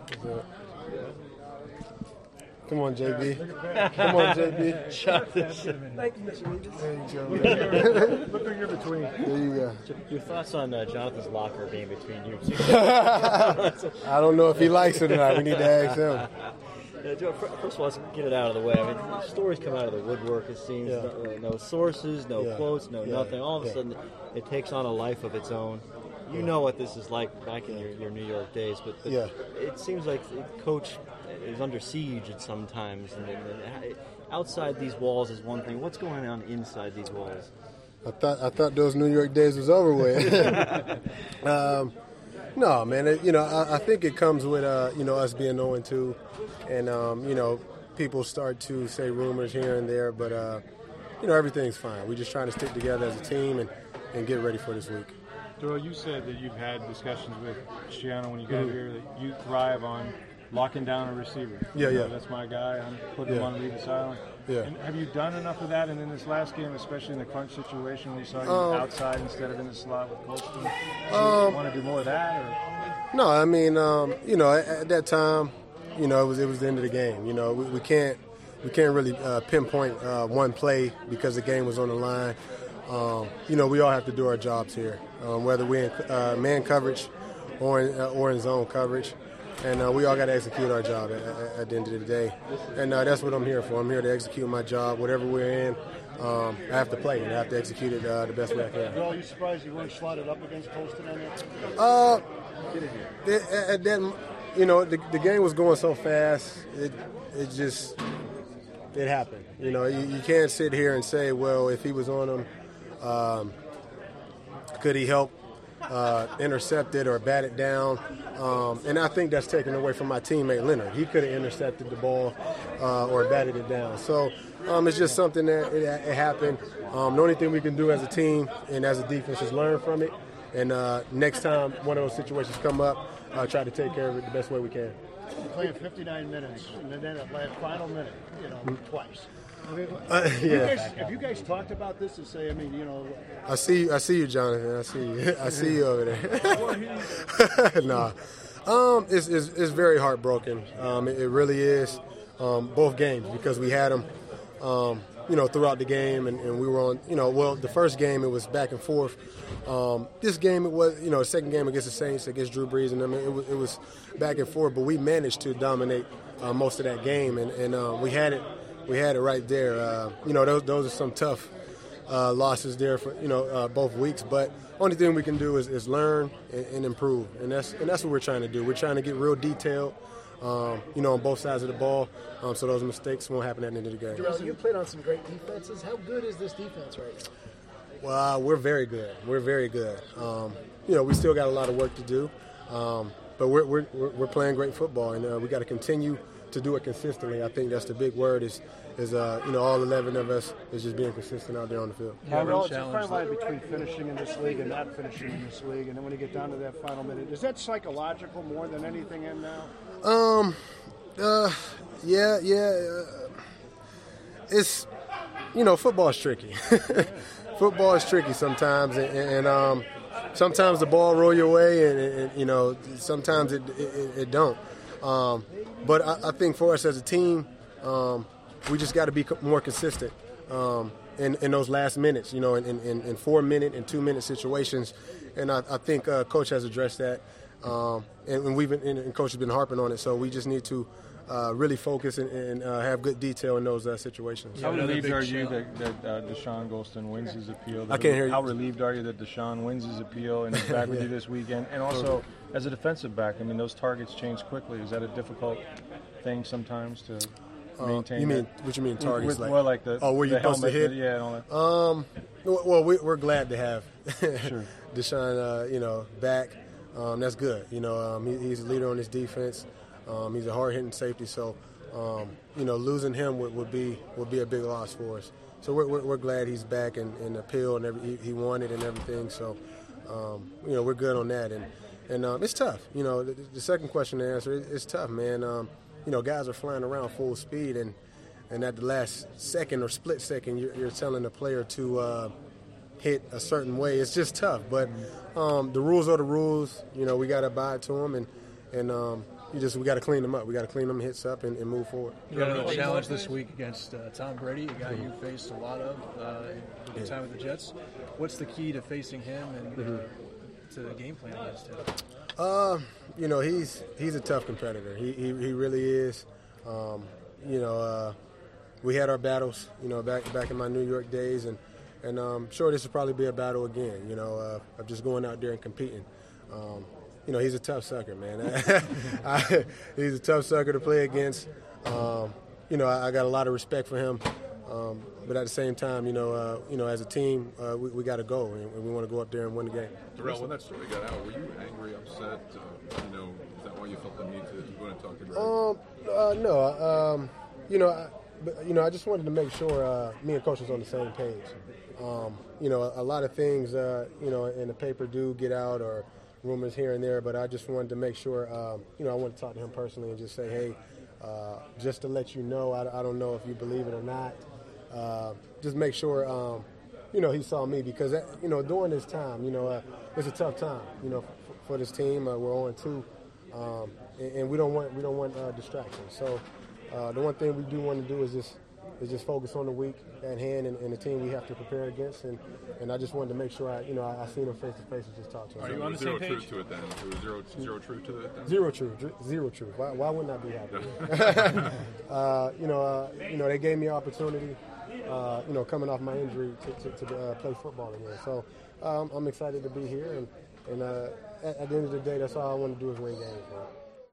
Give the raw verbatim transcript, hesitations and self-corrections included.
Come on, J B. Come on, J B. Thank you, Mister Regis. There you go. Look who you're between. There you go. Your thoughts on uh, Jonathan's locker being between you two? I don't know if he likes it or not. We need to ask him. Yeah, Joe, first of all, let's get it out of the way. I mean, stories come out of the woodwork, it seems. Yeah. No, no sources, no Yeah. quotes, no Yeah. nothing. All of a Yeah. sudden, it takes on a life of its own. You know what this is like back in your, your New York days, but, but Yeah. it seems like the coach is under siege at sometimes. And, and outside these walls is one thing. What's going on inside these walls? I thought I thought those New York days was over with. um, no, man. It, you know, I, I think it comes with uh, you know us being oh and two, and um, you know people start to say rumors here and there, but uh, you know everything's fine. We're just trying to stick together as a team and, and get ready for this week. Doyle, you said that you've had discussions with Cristiano when you got Mm-hmm. here that you thrive on locking down a receiver. Yeah, You know, yeah. That's my guy. I'm putting him Yeah. on lead asylum. Yeah. And have you done enough of that? And in this last game, especially in the crunch situation, we saw you Um, outside instead of in the slot with Colston. Do you Um, want to do more of that? Or? No, I mean, um, you know, at, at that time, you know, it was it was the end of the game. You know, we, we can't we can't really uh, pinpoint uh, one play because the game was on the line. Um, you know, we all have to do our jobs here, um, whether we're in uh, man coverage or in, uh, or in zone coverage, and uh, we all got to execute our job at, at, at the end of the day. And uh, that's what I'm here for. I'm here to execute my job, whatever we're in. Um, I have to play, and I have to execute it uh, the best way I can. Are you surprised you weren't slotted up against Colston on that? Uh, it, at that, you know, the, the game was going so fast. It it just it happened. You know, you, you can't sit here and say, well, if he was on him, um, could he help uh, intercept it or bat it down? Um, and I think that's taken away from my teammate Leonard. He could have intercepted the ball uh, or batted it down. So um, it's just something that it, it happened. Um, the only thing we can do as a team and as a defense is learn from it. And uh, next time one of those situations come up, uh, try to take care of it the best way we can. You're playing fifty-nine minutes, and then at last final minute, you know, twice. I mean, Uh, have, you yeah, guys, have you guys talked about this to say, I mean, you know, I see. I see you, Jonathan. I see you. I see you over there. nah, um, it's, it's it's very heartbroken. Um, it, it really is. Um, both games because we had them, um, you know, throughout the game, and, and we were on. You know, well, the first game it was back and forth. Um, this game it was, you know, second game against the Saints, against Drew Brees, and I mean, it was, it was back and forth. But we managed to dominate uh, most of that game, and, and uh, we had it. We had it right there. Uh, you know, those those are some tough uh, losses there for you know uh, both weeks. But only thing we can do is, is learn and, and improve, and that's and that's what we're trying to do. We're trying to get real detailed, um, you know, on both sides of the ball, um, so those mistakes won't happen at the end of the game. Darrell, you played on some great defenses. How good is this defense right now? Well, uh, we're very good. We're very good. Um, you know, we still got a lot of work to do, um, but we're, we're we're playing great football, and uh, we got to continue to do it consistently. I think that's the big word is is uh, you know all eleven of us is just being consistent out there on the field. Darrell, it's a fine line between finishing in this league and not finishing in this league, and then when you get down to that final minute, is that psychological more than anything in now? Um, uh, yeah, yeah. Uh, it's you know football's tricky. Football is tricky sometimes, and, and um, sometimes the ball roll your way, and, and you know sometimes it it, it don't. Um, but I, I think for us as a team, um, we just got to be more consistent um, in, in those last minutes. You know, in, in, in four minute and two minute situations, and I, I think uh, Coach has addressed that, um, and, and we've been, and Coach has been harping on it. So we just need to. Uh, really focus and, and uh, have good detail in those uh, situations. How relieved are you that, that uh, Deshaun Golston wins his appeal? I can't hear you. How relieved are you that Deshaun wins his appeal and is back with Yeah. you this weekend? And also, as a defensive back, I mean, those targets change quickly. Is that a difficult thing sometimes to Uh, maintain? you mean that? what you mean targets? With, like well, like the oh, where you the supposed to helmet, hit? Yeah, and all that. Um, well, we, we're glad to have Sure. Deshaun, uh, you know, back. Um, that's good. You know, um, he, he's a leader on his defense. Um, he's a hard-hitting safety, so um, you know, losing him would, would be would be a big loss for us. So we're we're, we're glad he's back and, and appeal and every, he, he won it and everything. So um, you know, we're good on that. And and um, it's tough. You know, the, the second question to answer, it, it's tough, man. Um, you know, guys are flying around full speed and. And at the last second or split second, you're, you're telling the player to uh, hit a certain way. It's just tough. But um, the rules are the rules. You know, we got to abide to them. And, and um, you just we got to clean them up. We got to clean them hits up and, and move forward. You got another challenge this week against uh, Tom Brady, a guy you faced a lot of uh, in your time with the Jets. What's the key to facing him and uh, to the game plan against him? Uh, you know, he's he's a tough competitor. He he, he really is. Um, you know, uh, we had our battles. You know, back back in my New York days, and and um, sure this will probably be a battle again. You know, uh, of just going out there and competing. Um, you know, he's a tough sucker, man. I, he's a tough sucker to play against. Um, you know, I, I got a lot of respect for him. Um, but at the same time, you know, uh, you know, as a team, uh, we, we got to go, and, and we want to go up there and win the game. Darrell, when that story got out, were you angry, upset? Uh, you know, is that why you felt the need to, to go and talk to Brady? Um, uh, no, um, you know, I, but, you know, I just wanted to make sure uh, me and Coach was on the same page. Um, you know, a, a lot of things, uh, you know, in the paper do get out or rumors here and there, but I just wanted to make sure, um, you know, I wanted to talk to him personally and just say, hey, uh, just to let you know, I, I don't know if you believe it or not. Uh, just make sure, um, you know, he saw me because, you know, during this time, you know, uh, it's a tough time, you know, for, for this team. Uh, we're on two, um, and, and we don't want we don't want uh, distractions. So uh, the one thing we do want to do is just is just focus on the week at hand and, and the team we have to prepare against. And, and I just wanted to make sure I, you know, I, I seen him face to face and just talk to him. Are you on the zero same page? Truth to it then? There was zero, zero truth to it then? Zero truth, zero truth. Why, why wouldn't I be happy? uh, you know, uh, you know, they gave me an opportunity. Uh, you know, coming off my injury to, to, to uh, play football again. So um, I'm excited to be here, and, and uh, at, at the end of the day, that's all I want to do is win games, man.